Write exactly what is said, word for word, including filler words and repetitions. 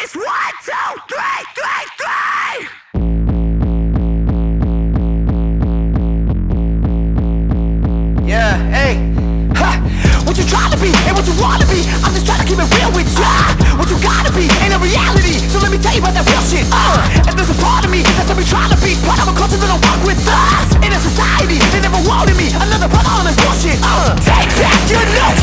It's one, two, three, three, three. Yeah, hey. Ha. What you trying to be and what you wanna be, I'm just trying to keep it real with ya. What you gotta be ain't a reality, so let me tell you about that real shit. Uh, and there's a part of me that's what we trying to be, part of a culture that don't work with us. In a society, they never wanted me, another part on this bullshit. Uh, take back your notes.